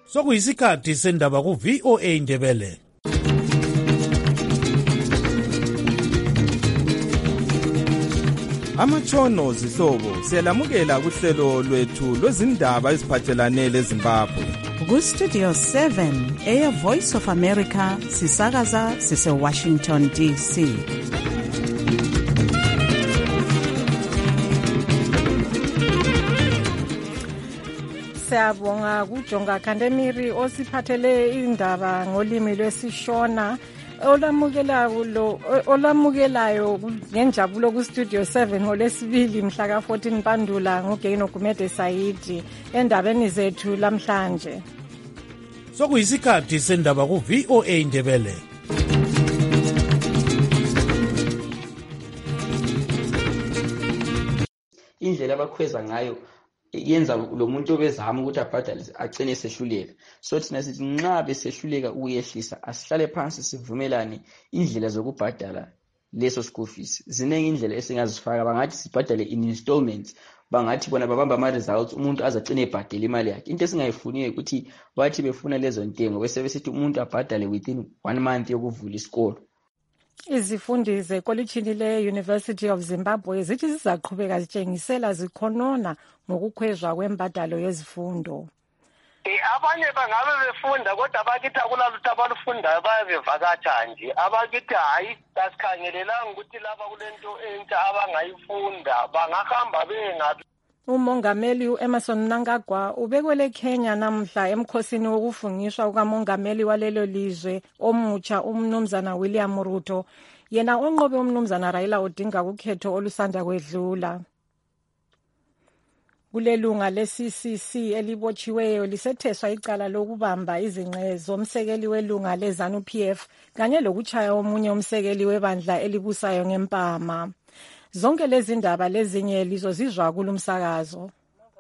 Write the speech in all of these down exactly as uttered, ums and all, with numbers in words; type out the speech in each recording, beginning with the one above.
Sokuyisikhathi sendaba ku V O A Ndebele. Amatshono zihlobo siyalamukela kuhlelo lwethu lwezindaba eziphathelane leZimbabwe. Ku Studio seven, Air Voice of America, sisakaza sise Washington D C. Siyabonga kuJonga Kandemiri osiphathele indaba ngolimi lwesiShona. Olamukelayo lo olamukelayo ngenjabulo ku Studio seven ngolesibili mhla ka fourteen Mpandula ngoGeno Gumede Saidi endabeni zethu lamhlanje. Sokuyisikhathi sendaba ku V O A Ndebele. Indlela abakhweza ngayo yenza lo muntu obezama ukuthi abhadale agcine sehluleka. So thina sithi nxa besehluleka ukuyehlisa asihlale phansi sivumelane indlela zokubhadala leso school fees. Ziningi indlela esingazifaka, bangathi sibhadale in installments, bangathi bona babamba ama results umuntu azagcine ebhadela imali yakhe. Into esingayifuniyo ukuthi bathi befuna lezo ntengo bese besithi umuntu abhadale within one month yokuvula isikolo. Izifundi zekolitshini le-University of Zimbabwe zithi zizaqhubeka zitshengisela zikhonona ngokukhwezwa kwembadalo yezifundo. Abanye bangabe befunda kodwa abakithi akulalutho abalufundayo bayabevakatsha nje. Abakithi hayi asikhangelelanga ukuthi laba kulento entsha abangayifunda bangahamba bengabi. Umongameli u-Emerson Mnangagwa ubekwele Kenya namhla emkhosini wokufungiswa kukamongameli walelo lizwe omutsha umnumzana William Ruto, yena onqobe umnumzana Raila Odinga kukhetho olusanda kwedlula. Kulelunga le-C C C elibotshiweyo lisetheswa icala lokubamba izingxenye zomsekeli welunga le-ZANU P F kanye lokuchaya omunye umsekeli webandla elibusayo ngempama. Zonke lezi ndaba lezinye lizozizwa kulumsakazo.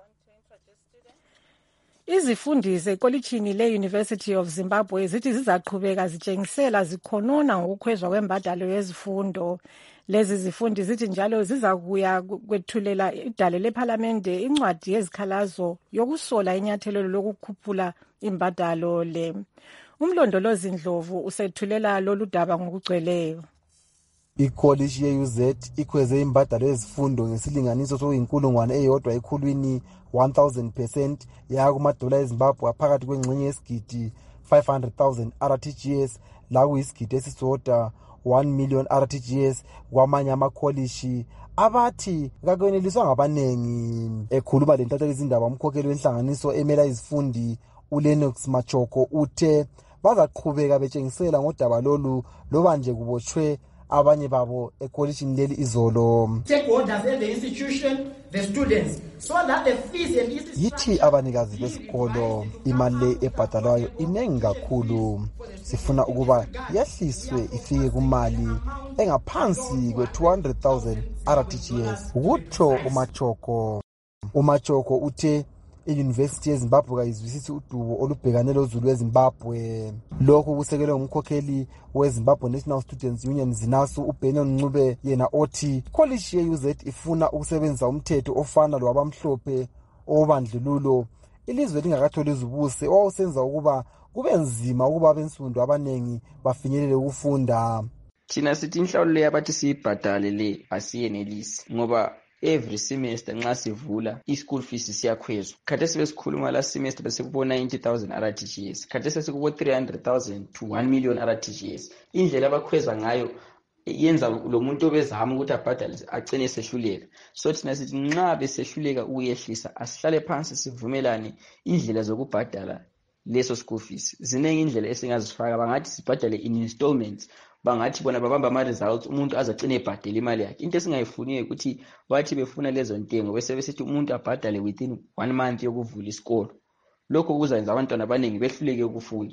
Izifundi zekolitshini le-University of Zimbabwe zithi zizaqhubeka zitshengisela zikhonona ngokukhwezwa kwembadalo yezifundo. Lezi zifundi zithi njalo zizakuya kwethulela idale lephalamende incwadi yezikhalazo yokusola inyathelo lokukhuphula imbadalo le. Umlondolozi Ndlovu usethulela lolu daba ngokugcweleyo. Icoalition ye-U Z ikhweze imbadalo yezifundo ngesilinganiso sokuyinkulungwane eyodwa ekhulwini one thousand percent yaya kumadola eZimbabwe phakathi kwengxenye yesigidi five hundred thousand R T G S lakuyisigidi esisodwa one million R T G S kwamanye amakholishi abathi kakweneliswa ngabanengi. Ekhuluma lentatheli izindaba umkhokheli wenhlanganiso emela izifundi uLenox Machoko uthe bazaqhubeka betshengisela ngodaba lolu loba nje kubotshwe abanye babo ekolitshini leli izolo. Stakeholders in the institution, the students, so that the fees and fees yithi abanikazi besikolo imali ebhadalwayo inengi kakhulu. Sifuna ukuba yehliswe ifike kumali engaphansi kwe two hundred thousand R T G S. Utho uMachoko. uMachoko uthe i-University yeZimbabwe kayizwisisi udubo olubhekane lozulu weZimbabwe. Lokhu kusekelwe ngumkhokheli weZimbabwe National Students Union ZINASU uBenon Ncube, yena othi college ye-U Z ifuna ukusebenzisa umthetho ofana lwabamhlophe obandlululo ilizwe lingakatholi izibuse owawusenza ukuba kube nzima ukuba abensundu abanengi bafinyelele ukufunda. Thina sithi inhlawulo le abathi siyibhadale le asiyenelisi ngoba every semester nxa sivula i-school fees siyakhwezwa. Khathesi besikhuluma last semester besekubo ninety thousand R T G S, khathesi sekubo three hundred thousand to one million R T G S. Indlela abakhweza ngayo yenza lo muntu obezama ukuthi abhadale agcine sehluleka. So thina sithi nxa besehluleka ukuyehlisa asihlale phansi sivumelane indlela zokubhadala leso school fees. Ziningi indlela esingazifaka, bangathi sibhadale in installments, bangathi bona babamba ama results umuntu azagcine ebhadela imali yakhe. Into esingayifuniyo ukuthi bathi befuna lezo ntengo bese besithi umuntu abhadale within one month yokuvula isikolo. Lokho kuzayenza abantwana abaningi behluleke ukufunda.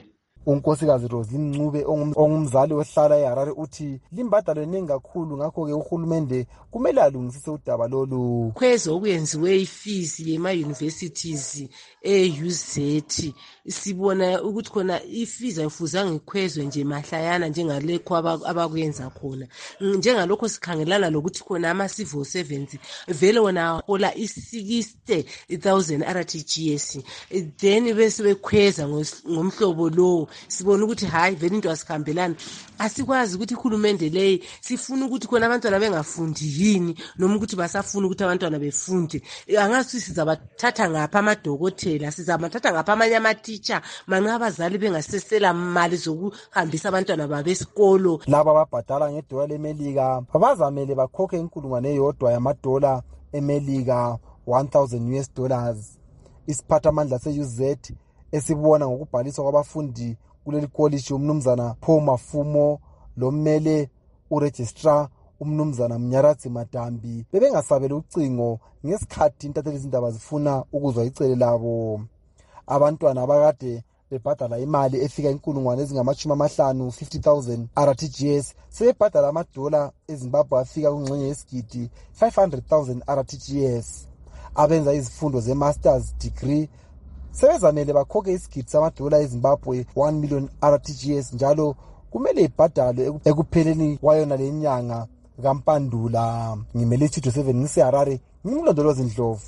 unkosikazi Roslyn Ncube ongumzali ohlala eHarare uthi limbadalo eningi kakhulu, ngakho-ke uhulumende kumele alungisise udaba lolu. Khwezo okuyenziwe ifees yema-universities e-U Z sibona ukuthi khona ifees ayifuzanga ikhwezwe nje mahlayana njengalekho abakwenza khona, njengalokho sikhangelana lokuthi khona ama-civil servants vele wona hola i-sixty thousand R T G S, then bese bekhweza ngomhlobo lowo. Sibona ukuthi hayi vele into asikhambelana, asikwazi ukuthi ihulumende leyi sifuna ukuthi khona abantwana bengafundi yini noma ukuthi basafuna ukuthi abantwana befunde. Angathi sizabathatha ngapha amadokotela, sizabathatha ngapha amanye ama-teacher manxa abazali bengasesela mali zokuhambisa abantwana babo esikolo. Laba ababhadala ngedola lemelika bazamele bakhokhe inkulungwane eyodwa yamadola emelika, one thousand U S dollars. Isiphathamandla se-U Z esibona ngokubhaliswa kwabafundi kuleli college umnumzana Paul Mafumo lommele uregistrar umnumzana Mnyaradzi Madambi bebengasabela ucingo ngesikhathi intatheli izindaba zifuna ukuzwa icele labo. Abantwana abakade bebhadala imali efika inkulungwane ezingamashumi amahlanu, fifty thousand R T G S, sebebhadala amadola eZimbabwe afika kungxenye yesigidi, five hundred thousand R T G S. Abenza izifundo ze-masters degree sebezamele bakhokhe isigidi samadola eZimbabwe, one million R T G S, njalo kumele ibhadalwe ekupheleni kwayona le nyanga kaMpandula. Ngimele Chito seven ngiseHarare, ngimlondolozi Ndlovu.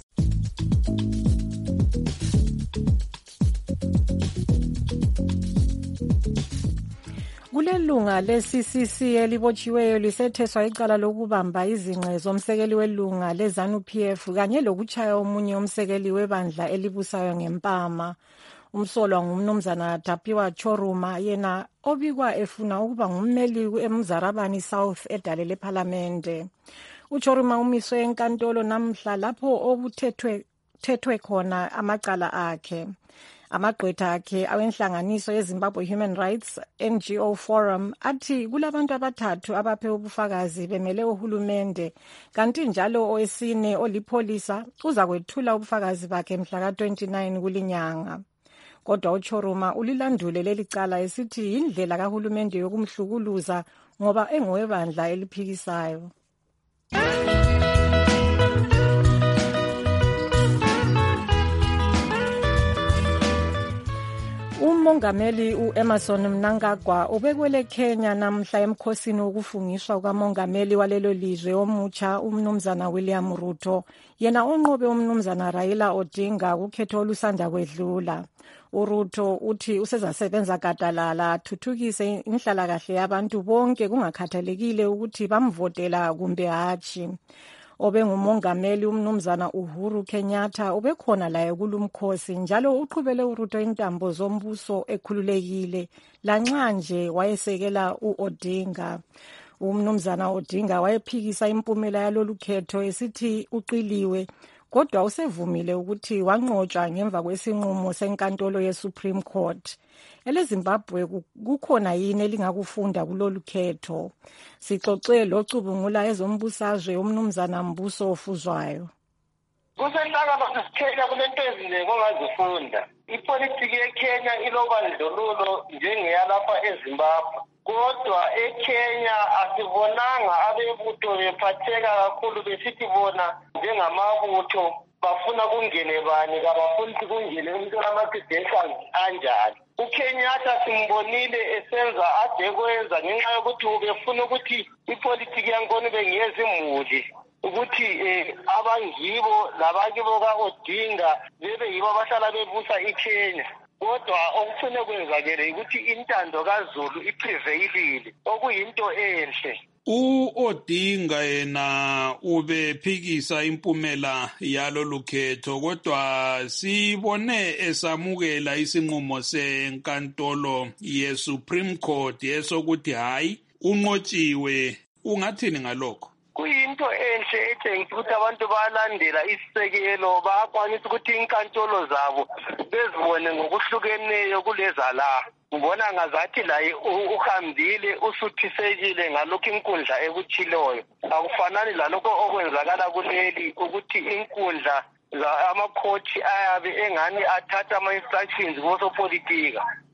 Kulelunga le-C C C elibotshiweyo lisetheswa icala lokubamba izingqe zomsekeli welunga le-ZANU P F kanye lokuchaya omunye umsekeli webandla elibusayo ngempama. Umsolwa ngumnumzana Tapiwa Choruma, yena obikwa efuna ukuba ngummeli eMzarabani South edale leParlamente. UChoruma umiswe enkantolo namhla lapho obuthethwe thethwe khona amacala akhe. Amagqwetha akhe awenhlanganiso yeZimbabwe Human Rights N G O Forum athi kulabantu abathathu abaphe ubufakazi bemele uhulumende, kanti njalo owesine olipholisa uza kwethula ubufakazi bakhe mhla ka twenty-nine kulinyanga. Kodwa uChoruma ulilandule leli cala esithi indlela kahulumende yokumhlukuluza ngoba engowebandla eliphikisayo. Umongameli u-Emmerson Mnangagwa ubekwele Kenya namhla emkhosini wokufungiswa kukamongameli walelo lizwe omutsha umnumzana William Ruto, yena onqobe umnumzana Raila Odinga kukhetho olusanda kwedlula. uRuto uthi usezasebenza gadalala athuthukise inhlalakahle yabantu bonke kungakhathalekile ukuthi bamvotela kumbe hatshi. Obengumongameli umnumzana Uhuru Kenyatta ubekhona laye kulumkhosi, njalo uqhubele uRuto intambo zombuso ekhululekile lanxa nje wayesekela uOdinga. Umnumzana Odinga wayephikisa impumela yalolu khetho esithi uqiliwe, kodwa usevumile ukuthi wanqotshwa ngemva kwesinqumo senkantolo yeSupreme Court. EleZimbabwe kukhona yini elingakufunda kulolu khetho? Sixoxe locubungula ezombusazwe umnumzana Mbuso Ofuzwayo. Kusenhlaka basithela kulento ezinengi ongazifunda. Ipolitiki yeKenya ilobandlululo njengeyalapha eZimbabwe. Kodwa eKenya asibonanga abebutho bephatheka kakhulu besithi bona njengamabutho bafuna kungene bani kabafuni kungene umuntu olama-credentials anjani. UKenyatta simbonile esenza ade kwenza ngenxa yokuthi ubefuna ukuthi ipolitiki yankona bengiyezimuli ukuthi eh, abangibo labakibo ka-Odinga bebe yibo abahlala bebusa iKenya. Kodwa okufune kwenzakele ukuthi intando kaZulu iprevailile, okuyinto enhle. U-Odinga yena ubephikisa impumela yalolu khetho, kodwa sibone esamukela isinqumo senkantolo ye-Supreme Court esokuthi hayi unqotshiwe. Ungathini ngalokho? Kuyinto enhle etshengisa ukuthi abantu balandela isisekelo, bayakwanisa ukuthi inkantolo zabo bezibone ngokuhlukeneyo kuleza la. Ngibona ngazathi laye uhambile usuthisekile ngalokho inkundla ekutshiloyo. Akufanani lalokho okwenzakala kuleli ukuthi inkundla amakhothi ayabe engani athatha ama-instructions kosopolitika.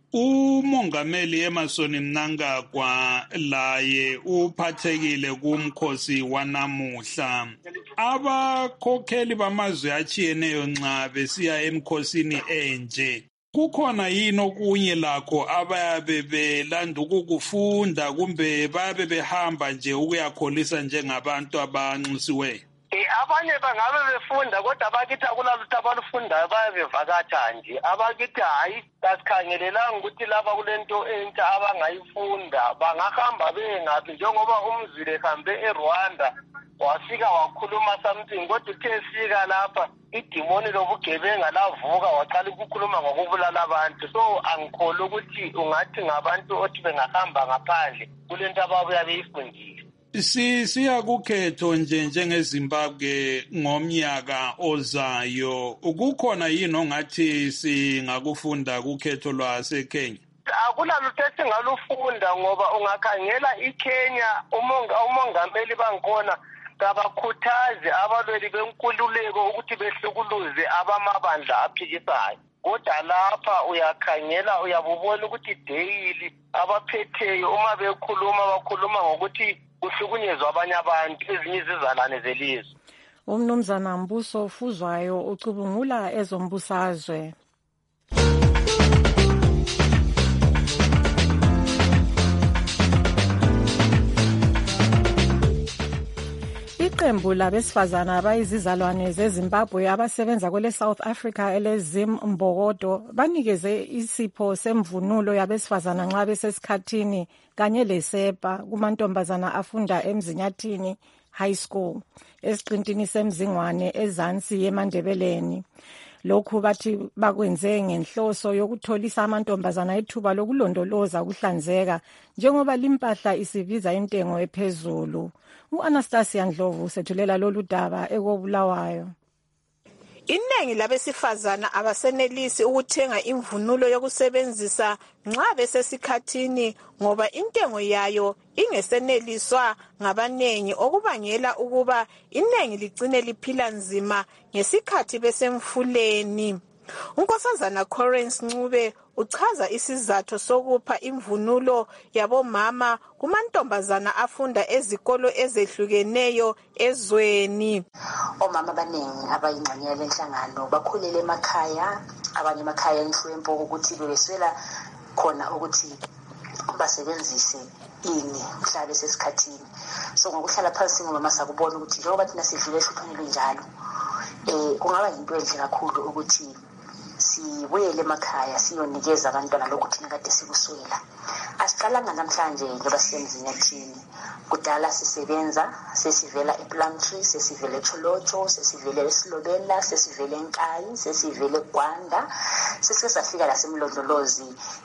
Umongameli Emerson Mnangagwa laye uphathekile kumkhosi wanamuhla. Abakhokheli bamazwe atshiyeneyo nxa besiya emkhosini enje, kukhona yini okunye lakho abayabe belanda ukukufunda kumbe bayabe behamba nje ukuyakholisa njengabantu abanxusiweyo? Abanye bangabe befunda kodwa abakithi akulalutho abalufundayo bayabevakatsha nje. Abakithi hayi kasikhangelelanga ukuthi laba kulento entsha abangayifunda bangahamba bengaphi, njengoba umzile ehambe eRwanda wafika wakhuluma something kodwa uthe sika lapha idimoni lobugebenga lavuka waqala ukukhuluma ngokubulala abantu. So angikholwa ukuthi ungathi ngabantu othi bengahamba ngaphandle kulento ababuya beyifundile. Si siya kukhetho nje njengeZimbabwe ngomnyaka ozayo, ukukhona yini ongathi singakufunda kukhetho lwaseKenya? Akulalutho esingalufunda ngoba ungakhangela iKenya umongameli bangikhona kabakhuthaze abalweli benkululeko ukuthi behlukuluze abamabandla aphikisayo. Kodwa lapha uyakhangela uyabubona ukuthi daily abaphetheyo uma bekhuluma bakhuluma ngokuthi kuhlukunyezwa abanye abantu ezinye izizalwane zelizwe. Umnumzana Mbuso Fuzwayo ucubungula ezombusazwe. Iqembu labesifazana abayizizalwane zeZimbabwe abasebenza kwele South Africa eleZim Mbokodo banikeze isipho semvunulo yabesifazana nxa besesikhathini kanye lesepa kumantombazana afunda eMzinyathini High School esiqintini semzingwane ezansi yeMandebeleni. Lokhu bathi bakwenze ngenhloso yokutholisa amantombazana ithuba lokulondoloza ukuhlanzeka njengoba limpahla isibiza intengo ephezulu. U-Anastasia Ndlovu sethulela lolu daba ekobulawayo. Iningi labesifazana abasenelisi ukuthenga imvunulo yokusebenzisa nxa besesikhathini ngoba intengo yayo ingeseneliswa ngabanengi okubangela ukuba iningi ligcine liphila nzima ngesikhathi besemfuleni. Unkosazana Corrence Ncube uchaza isizathu sokupha imvunulo yabomama kumantombazana afunda ezikolo ezehlukeneyo ezweni. Omama abaningi abayingxenye lenhlangano bakhulele emakhaya, abanye emakhaya enhlwempo ukuthi beweswela khona ukuthi basebenzise ini mhla besesikhathini. So ngokuhlala phansi ngomama sakubona ukuthi njengoba thina sidlule ehluphanelwe njalo eh kungaba yinto enhle kakhulu ukuthi sibuyele emakhaya siyonikeza abantwana lokhu thina kade sikuswela. Asiqalanga namhlanje ngoba sisemzinyathini. Kudala sisebenza, sesivela ePlumtree, sesivela eCholocho, sesivela eSilobela, sesivela eNkayi, sesivela eGwanda, sesike safika lasemlondolozi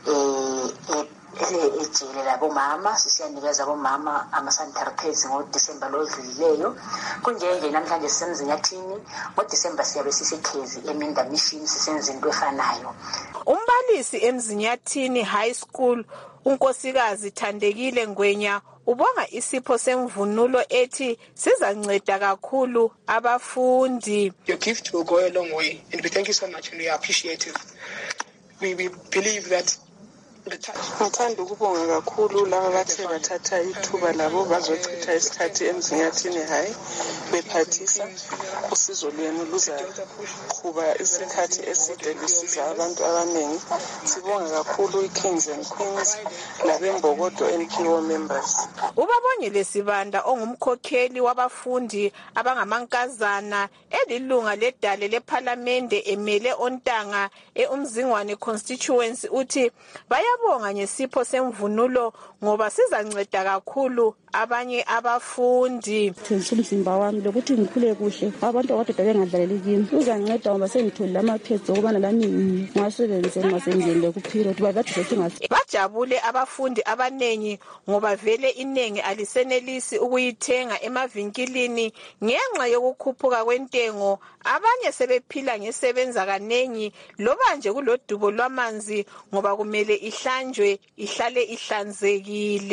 eh ejele labomama, sisiyanikeza abomama ama-sanitary pads ngoDisemba lo odlulileyo. Kunjenje namhlanje sisemzinyathini, ngoDisemba siyabe sisekhezi eMinda Mission sisenza into efanayo. Umbalisi eMzinyathini High School unkosikazi Thandekile Ngwenya ubonga isipho semvunulo ethi sizanceda kakhulu abafundi. Your gift will go a long way and we thank you so much and we are appreciative. We, we believe that Ngithanda ukubonga kakhulu laba bathe bathatha ithuba labo bazochitha isikhathi eMzinyathini High bephathisa usizo lwenu luzaqhuba isikhathi eside lusiza abantu abaningi. Sibonga kakhulu iKings and Queens labembokodo N P O members. Ubabongile Sibanda ongumkhokheli wabafundi abangamankazana elilunga ledale leParliament emele Ontanga eUmzingwane constituency uthi baya Yabonga ngesipho semvunulo ngoba sizanceda kakhulu abanye abafundi. Umzimba wami lokuthi ngikhule kuhle abantu abadala bengadlaleli kimi uzanceda ngoba sengitholile amapheds okubana lami ngasebenze ngasenzele kuphilo ukuthi bathi sesingasi. Bajabule abafundi abanengi ngoba vele inengi alisenelisi ukuyithenga emavinkilini ngenxa yokukhuphuka kwentengo. Abanye sebephila ngesebenza kanengi loba nje kulodubo lwamanzi ngoba kumele ihlanjwe ihlale ihlanzekile.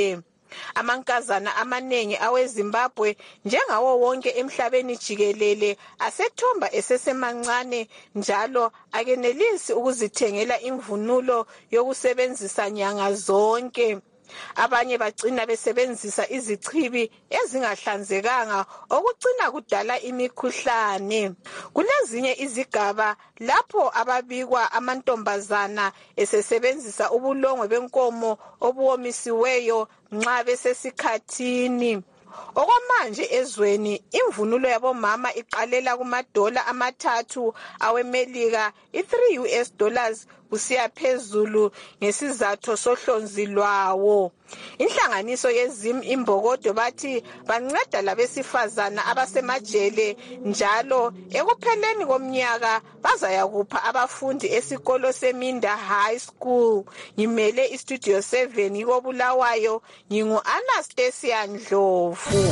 Amankazana amaningi aweZimbabwe njengawo wonke emhlabeni jikelele asethomba esesemancane njalo akenelisi ukuzithengela imvunulo yokusebenzisa nyanga zonke. Abanye bagcina besebenzisa izichibi ezingahlanzekanga okugcina kudala imikhuhlane. Kulezinye izigaba lapho ababikwa amantombazana esesebenzisa ubulongwe benkomo obuwomisiweyo nxa besesikhathini. Okwamanje ezweni imvunulo yabomama iqalela kumadola amathathu awemelika i-three U S dollars kusiya phezulu ngesizathu sohlonzi lwawo. Inhlanganiso yezim imbokodo bathi banceda labesifazana abasemajele njalo ekupheleni komnyaka bazayakupha abafundi esikolo seMinda High School. Ngimele istudio seven koBulawayo, ngingu Anastasia Ndlovu.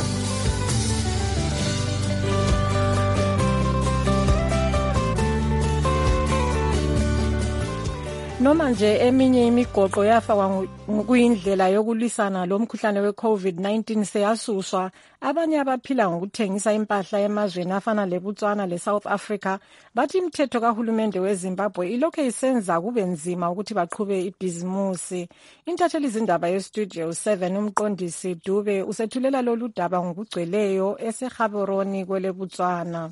Noma nje eminye imigoqo yafakwa kuyindlela yokulwisana lomkhuhlane we-COVID nineteen seyasuswa, abanye abaphila ngokuthengisa impahla emazweni afana leBotswana leSouth Africa bathi imithetho kahulumende weZimbabwe ilokhu isenza kube nzima ukuthi baqhube ibhizimusi. Intatheli izindaba yestudio seven umqondisi Dube usethulela lolu daba ngokugcweleyo eseGaborone kweleBotswana.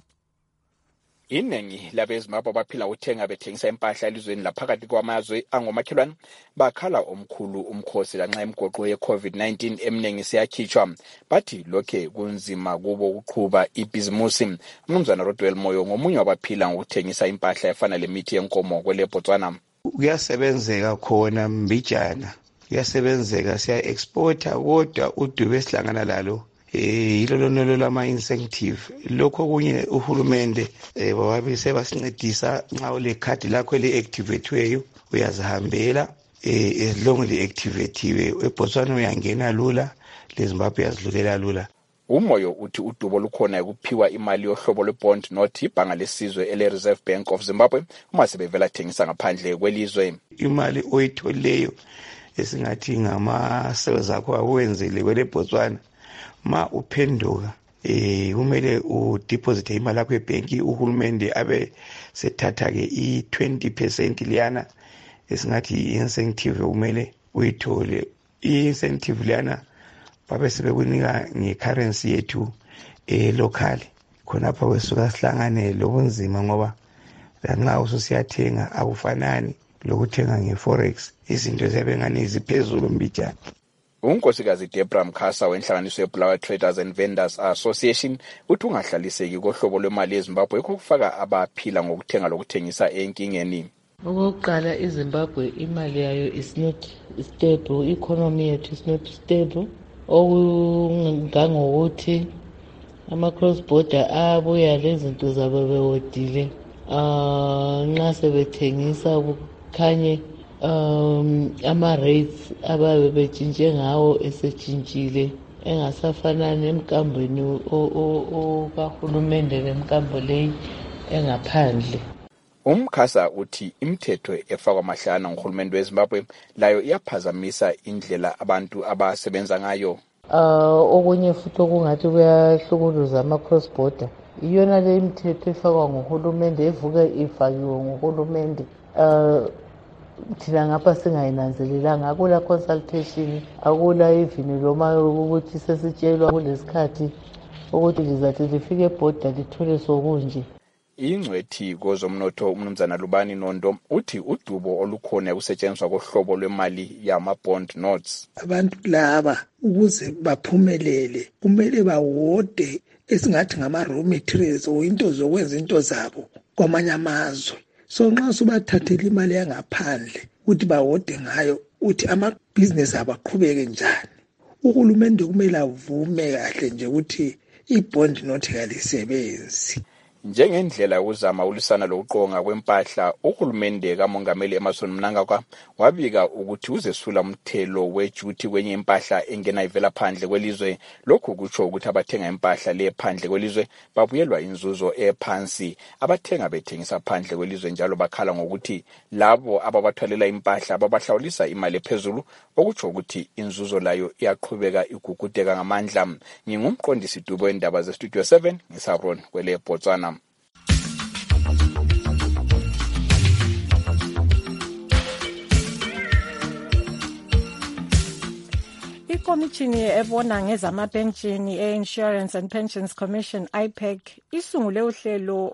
Iningi labeZimbabwe baphila uthenga bethengisa impahla elizweni laphakathi kwamazwe angomakhelwane bakhala omkhulu umkhosi lanxa imigoqo ye-COVID nineteen eminingi siyakhitshwa, bathi lokhe kunzima kubo ukuqhuba ibhizimusi. Umnumzana Rodwell Moyo ngomunye wabaphila ngokuthengisa impahla efana lemithi yenkomo kweleBotswana. Kuyasebenzeka khona mbijana, kuyasebenzeka siya-exporta, kodwa uDube esihlangana lalo eh yilo lonolo lama incentive. Lokho kunye uhulumende eh babe sebasincedisa nxa ule card lakho le activateweyo uyazihambela eh as long le activatewe eBotswana uyangena lula, leZimbabwe yazidlulela lula. Umoyo uthi udubo lukhona ukuphiwa imali yohlobo lwebond note ibhanga lesizwe ele Reserve Bank of Zimbabwe uma sebevela thengisa ngaphandle kwelizwe. Imali oyitholeyo esingathi ngama sales akho awenzele kweleBotswana ma uphenduka eh kumele u deposit imali yakho ebanki, uhulumende abe sethatha ke i twenty percent liyana esingathi incentive kumele uyithole. I incentive liyana babe sebekunika ngecurrency yethu eh local, khonapha kwesuka sihlangane lobunzima ngoba lanxa ususiyathenga akufanani lokuthenga ngeforex, izinto ziyabengani iziphezulu mbijana. Unkosikazi Debra Mkhasa wenhlanganiso yeBulawayo Traders and Vendors Association uthi ungahlaliseki kohlobo lwemali eZimbabwe ukufaka abaphila ngokuthenga lokuthengisa enkingeni. Okokuqala, iZimbabwe imali yayo is not stable, economy yethu is not stable. Okungangokuthi ama cross border abuya lezinto zabo bewodile ah nxa sebethengisa kukhanye um ama rates ababe betshintshe ngawo esetshintshile engasafanani emkambweni okahulumende lemkambo leyi engaphandle. Umkhasa uthi imithetho efakwa mahlana ngohulumende weZimbabwe layo iyaphazamisa indlela abantu abasebenza ngayo. Ah okunye futhi okungathi kuyahlukuluza ama cross border iyona le imithetho efakwa ngohulumende evuka ifakiwe ngohulumende. Ah thina ngapha singayinanzelelanga, akula consultation, akula even loma ukuthi sesitshelwa kulesikhathi ukuthi lizathi lifike eborder lithole sokunje. Ingcwethi kozomnotho umnumzana Lubani Nondo uthi udubo olukhona kusetshenziswa kohlobo lwemali yama bond notes. Abantu laba ukuze baphumelele kumele bawode esingathi ngama raw materials o into zokwenza into zabo kwamanye amazwe. So nxa subathathela imali yangaphandle ukuthi bawode ngayo uthi ama business abaqhubeke njani, uhulumende kumele avume kahle nje ukuthi ibond note kalisebenzi. njengendlela yokuzama ulisana lokuqonga kwempahla. Uhulumende kaMongameli Emmerson Mnangagwa wabika ukuthi uzesula umthelo wejuti kwenye impahla engena ivela phandle kwelizwe. Lokhu kutsho ukuthi abathenga impahla le phandle kwelizwe babuyelwa inzuzo ephansi. Abathenga bethengisa phandle kwelizwe njalo bakhala ngokuthi labo ababathwalela impahla babahlawulisa imali ephezulu, okutsho ukuthi inzuzo layo iyaqhubeka igugudeka ngamandla. Ngingumqondisi Dubo wendaba ze Studio seven ngisabron kwele Botswana. Ikomishini ebona ngezamapenshini e-Insurance and Pensions Commission I P E C isungule uhlelo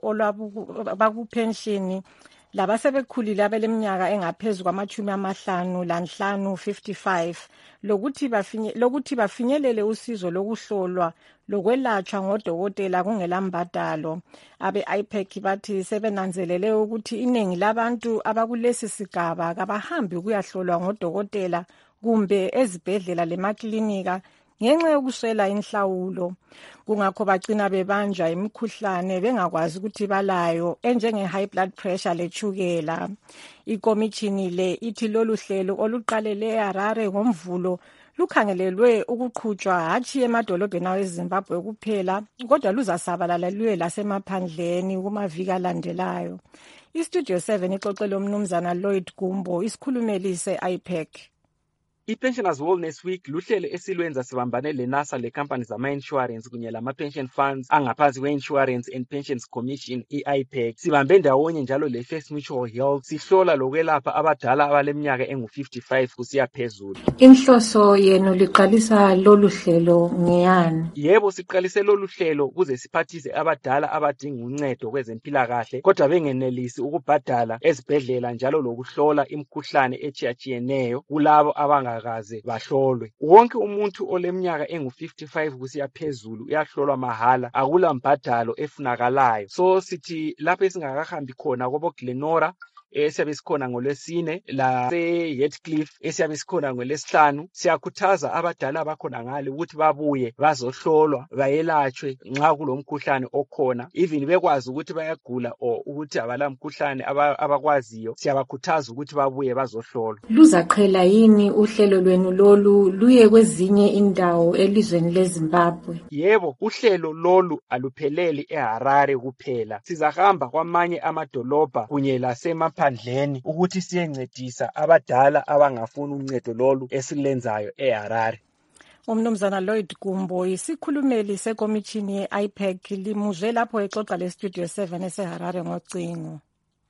olwabakupenshini labasebekhulile abeleminyaka engaphezu kwamachumi amahlanu lanhlanu fifty-five lokuthi bafinye lokuthi bafinyelele usizo lokuhlolwa lokwelatshwa ngodokotela kungelambadalo. Abe I P E C bathi sebenanzelele ukuthi iningi labantu abakulesi sigaba kabahambi ukuyahlolwa ngodokotela kumbe ezibhedlela lemaklinika ngenxa yokuswela inhlawulo. Kungakho bagcina bebanjwa imikhuhlane bengakwazi ukuthi balayo enjenge high blood pressure lechukela. Ikomishini le ithi lolu hlelo oluqalele eHarare ngomvulo lukhangelelwe ukuqhutshwa hatshi emadolobheni aweZimbabwe kuphela kodwa luzasabalala luye lasemaphandleni kumaviki alandelayo. IStudio seven ixoxele umnumzana Lloyd Gumbo, isikhulumeli se-I P E C. I-Pensioners Wellness Week luhlelo esilwenza sibambane le-NASA le-company zama-insurance kunye lama-pension funds angaphansi kwe-Insurance and Pensions Commission i-I P E C. Sibambe ndawonye njalo le-First Mutual Health sihlola lokwelapha abadala abaleminyaka engu fifty-five kusiya phezulu. Inhloso yenu liqalisa lolu hlelo ngeyani? Yebo, siqalise lolu hlelo ukuze siphathise abadala abadinga uncedo kwezempilakahle kodwa bengenelisi ukubhadala ezibhedlela njalo lokuhlola imikhuhlane etshiyatshiyeneyo kulabo abanga kaze bahlolwe. Wonke umuntu oleminyaka engu fifty-five kusiya phezulu uyahlolwa mahala, akula mbhadalo efunakalayo. So sithi lapho esingakahambi khona kobo Glenora esiyabe sikhona ngolwesine la se-Heathcliff esiyabe sikhona ngolwesihlanu, siyakhuthaza abadala bakhona ngale ukuthi babuye bazohlolwa bayelatshwe nxa kulomkhuhlane okhona, even bekwazi ukuthi bayagula or ukuthi abalamkhuhlane abakwaziyo, siyabakhuthaza ukuthi babuye bazohlolwa. Luzaqhela yini uhlelo lwenu lolu luye kwezinye indawo elizweni leZimbabwe? Yebo, uhlelo lolu alupheleli eHarare kuphela. Sizahamba kwamanye amadolobha kunye lasema phandleni ukuthi siyencedisa abadala abangafuni uncedo lolu esilenzayo eHarare. Umnumzana Lloyd Gumbo, isikhulumeli sekomishini ye-I P E C, limuzwe lapho exoxa le-Studio seven eseHarare ngocingo.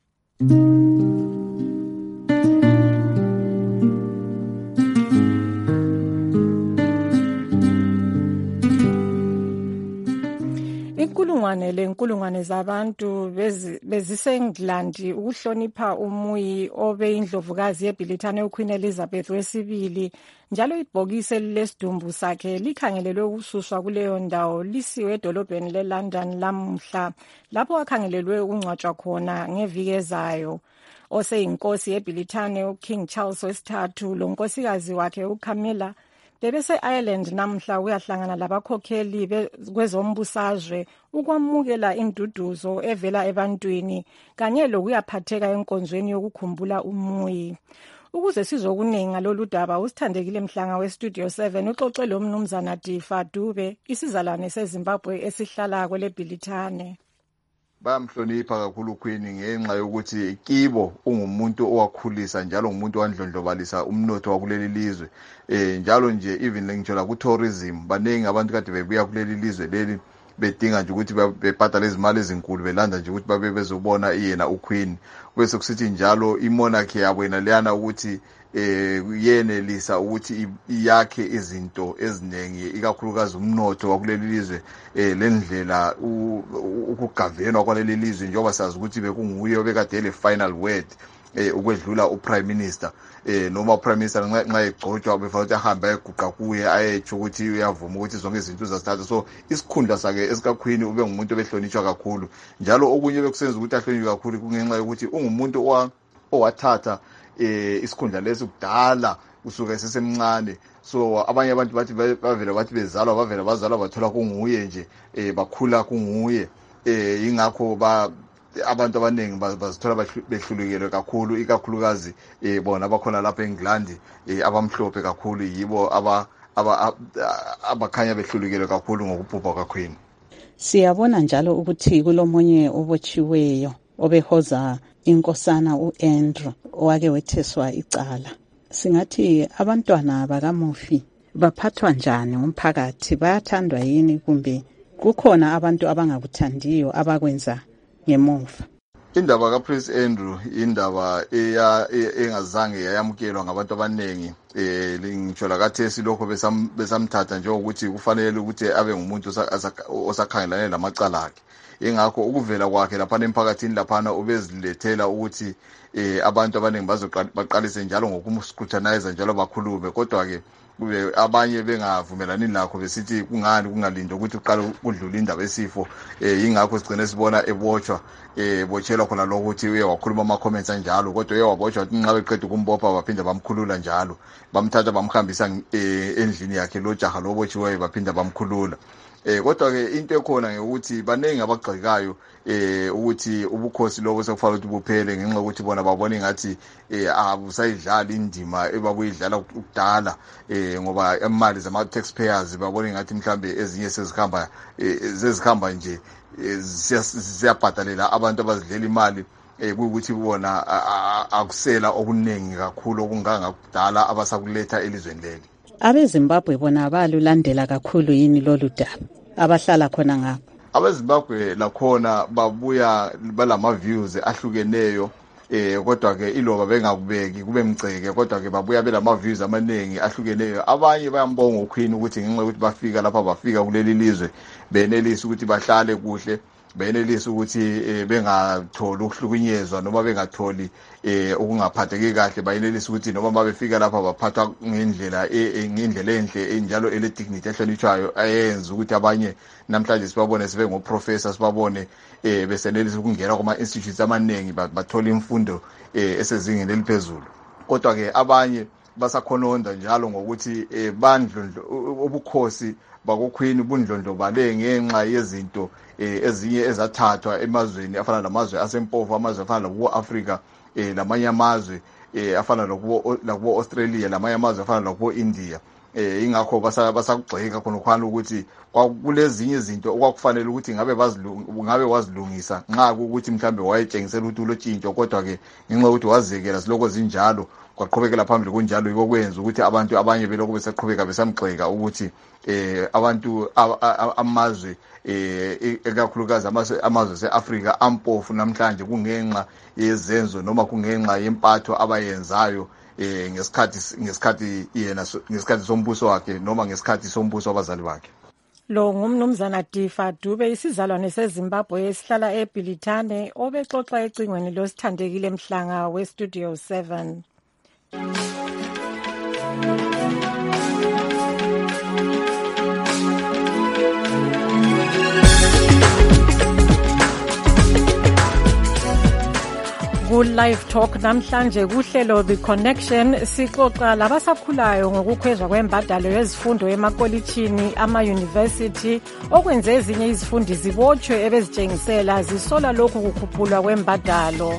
Inkulungwane lenkulungwane zabantu bezisengilandi ukuhlonipha umuyi obe indlovukazi yeBrithani uQueen Elizabeth wesibili, njalo ibhokisi lesidumbu sakhe likhangelelwe ukususwa kuleyo ndawo lisiwe edolobheni leLondon lamhla lapho akhangelelwe ukungcwatshwa khona ngeviki ezayo. Oseyinkosi yeBrithani uKing Charles wesithathu lonkosikazi wakhe uCamilla bebese-Ireland namhla uyahlangana labakhokheli kwezombusazwe ukwamukela induduzo evela ebantwini kanye lokuyaphatheka enkonzweni yokukhumbula umuyi. Ukuze sizokuningi ngalolu daba, usithandekile Mhlanga weStudio seven uxoxe lo mnumzana Difa Dube, isizalwane seZimbabwe esihlala kwele Bhilithane. Bamhlonipha kakhulu uQueen ngenxa yokuthi kibo ungumuntu owakhulisa njalo ngumuntu wandlondlobalisa umnotho wakuleli lizwe. Eh njalo nje even ngitshola ku tourism banengi abantu kade bebuya kuleli lizwe leli bedinga nje ukuthi bebhadale izimali ezinkulu belanda nje ukuthi babe bezobona yena uQueen. Bese kusithi njalo imonarchy yabo yena leyana ukuthi eh yenelisa ukuthi iyakhe izinto ezinengi ikakhulukazi umnotho wakuleli lizwe eh lendlela ukugavenwa kwaleli lizwe njengoba sazi ukuthi bekunguye obekade le final word eh ukwedlula uprime minister eh noma uprime minister nxa egcotshwa befanele ahambe eguqa kuye ayetsho ukuthi uyavuma ukuthi zonke izinto uzazithatha. So isikhundla sakhe esikaQueen ube ngumuntu obehlonitshwa kakhulu, njalo okunye bekusenza ukuthi ahlonitshwe kakhulu kungenxa yokuthi ungumuntu owathatha eh isikhundla lesi kudala usuka esesemncane. So abanye abantu bathi bavela bathi bezalwa bavela bazalwa bathola kunguye nje eh bakhula kunguye. eh ingakho ba abantu abaningi bazithola behlulukelwe kakhulu ikakhulukazi eh bona abakhona lapha eNgland eh abamhlophe kakhulu yibo aba abakhanya behlulukelwe kakhulu ngokubhubha kwaKwini. Siyabona njalo ukuthi kulomunye obotshiweyo obehoza inkosana uAndrew owake wetheswa icala. Singathi abantwana bakaMufi baphathwa njani umphakathi, bayathandwa yini kumbe kukhona abantu abangakuthandiyo abakwenza ngemuva? Indaba kaPrince Andrew indaba eya engazange yayamukelwa ngabantu abanengi eh ngitshola kathesi lokho besamthatha njengokuthi kufanele ukuthi abe ngumuntu osakhangelane lamacala akhe. Ingakho ukuvela kwakhe lapha emphakathini laphana ubezilethela ukuthi eh abantu abanengi bazoqalise njalo ngokumscrutinize njalo bakhulume, kodwa ke kube abanye bengavumelani nakho besithi kungani kungalindwa ukuthi uqale kudlula indaba esifo. eh ingakho sigcine sibona ebotshwa eh botshelwa khona lokuthi uye wakhuluma ama comments anjalo, kodwa uye wabotshwa nxa beqeda ukumbopha baphinda bamkhulula njalo, bamthatha bamhambisa endlini yakhe lo jaha lobotshiweyo baphinda bamkhulula. Eh kodwa ke into ekhona ngekuthi banengi abagxekayo eh ukuthi ubukhosi lobo sekufanele ukuthi buphele ngenxa ukuthi bona babona ngathi eh abusayidlala indima ebabuyidlala ukudala eh ngoba imali zama taxpayers babona ngathi mhlambe ezinye sezikhamba zezikhamba nje siyabhadalela abantu abazidlela imali eh kuyukuthi bona akusela okuningi kakhulu okunganga kudala abasakuletha elizweni leli. AbeZimbabwe bona balulandela kakhulu yini lolu daba abahlala khona ngapha? AbeZimbabwe lakhona babuya balama views ahlukeneyo eh kodwa ke iloba bengakubeki kube mgceke, kodwa ke babuya belama views amaningi ahlukeneyo. Abanye bayambonga uQueen ukuthi ngenxa ukuthi bafika lapha bafika kuleli lizwe benelisa ukuthi bahlale kuhle, benelisa ukuthi bengatholi ukuhlukunyezwa noma bengatholi eh ukungaphatheki kahle, bayenelisa ukuthi noma babefika lapha baphathwa ngendlela ngendlela enhle enjalo ele dignity ehlonitshwayo ayenza ukuthi abanye namhlanje sibabone sibe ngoprofessor, sibabone eh besenelisa ukungena kuma institutes amaningi bathola imfundo eh esezingeni eliphezulu. Kodwa ke abanye basakhononda njalo ngokuthi eh bandlo ubukhosi bakoQueen bundlondlobale ngenxa yezinto eh ezinye ezathathwa emazweni afana namazwe asempofu, amazwe afana lakuAfrica eh lamanye amazwe eh afana lakubo lakubo Australia, lamanye amazwe afana lakubo India. Eh ingakho basa basakugxeka khona khona ukuthi kwakulezinye izinto okwakufanele ukuthi ngabe bazilunga ngabe wazilungisa nxa ukuthi mhlambe wayetshengisela ukuthi ulotshintsho, kodwa ke ngenxa ukuthi wazekela siloko zinjalo kwaqhubekela phambili kunjalo yokwenza ukuthi abantu abanye beloko besaqhubeka besamgxeka ukuthi eh abantu amazwe eh ekakhulukazi amazwe seAfrica ampofu namhlanje kungenxa yezenzo noma kungenxa yempatho abayenzayo eh ngesikhathi ngesikhathi yena ngesikhathi sombuso wakhe noma ngesikhathi sombuso wabazali bakhe. Lo ngumnumzana Difa Dube, isizalwane seZimbabwe esihlala eBilitane, obexoxa ecingweni losithandekile Mhlanga weStudio seven. Ku-Live Talk namhlanje kuhlelo The Connection sixoxa labasakhulayo ngokukhwezwa kwembadalo yezifundo emakolitshini ama-university okwenze ezinye izifundi zibotshwe ebezitshengisela zisola lokhu kukhuphulwa kwembadalo.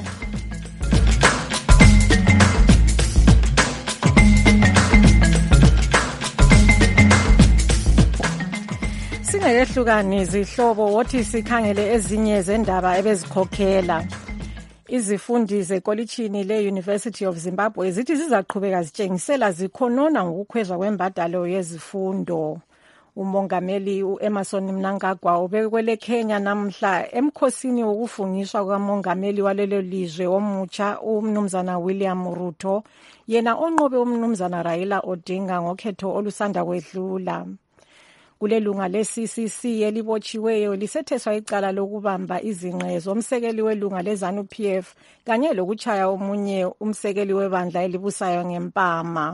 Singehlukani zihlobo wothi sikhangele ezinye zendaba ebezikhokhela. Izifundi zekolitshini le-University of Zimbabwe zithi zizaqhubeka zitshengisela zikhonona ngokukhwezwa kwembadalo yezifundo. Umongameli u-Emmerson Mnangagwa ubekwele Kenya namhla emkhosini wokufungiswa kukamongameli walelo lizwe omutsha umnumzana William Ruto, yena onqobe umnumzana Raila Odinga ngokhetho olusanda kwedlula. Kulelunga le-C C C elibotshiweyo lisetheswa icala lokubamba izinqe zomsekeli welunga le-ZANU P F kanye lokuchaya omunye umsekeli webandla elibusayo ngempama.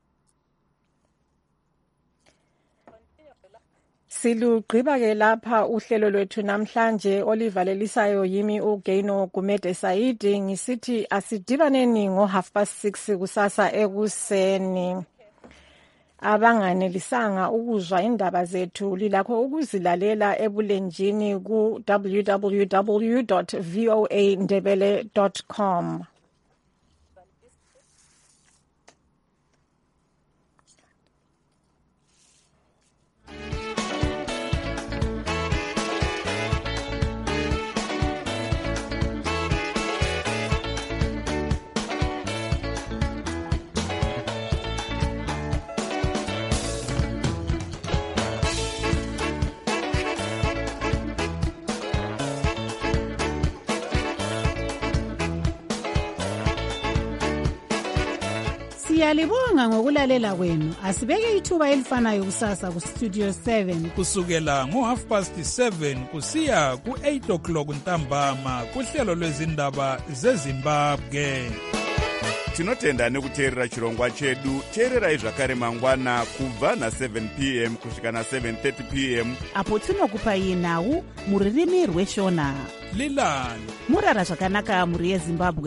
Silugqiba ke lapha uhlelo lwethu namhlanje olivalelisayo yimi uGaino Gumede Saidi ngisithi asidibaneni ngo half past six kusasa ekuseni. abanganelisanga ukuzwa indaba zethu lilakho ukuzilalela ebulenjini ku w w w dot v o a ndebele dot com. Siyalibonga ngokulalela kwenu. Asibeke ithuba elifanayo kusasa ku Studio seven kusukela ngo half past seven kusiya ku eight o'clock ntambama kuhlelo lwezindaba zeZimbabwe. Tinotenda nekuteerera chirongwa chedu. Teererai zvakare mangwana kubva na seven p m kusvika na seven thirty p m apo tinokupai nhau muririmi rweshona. Lilani murara zvakanaka muri yeZimbabwe.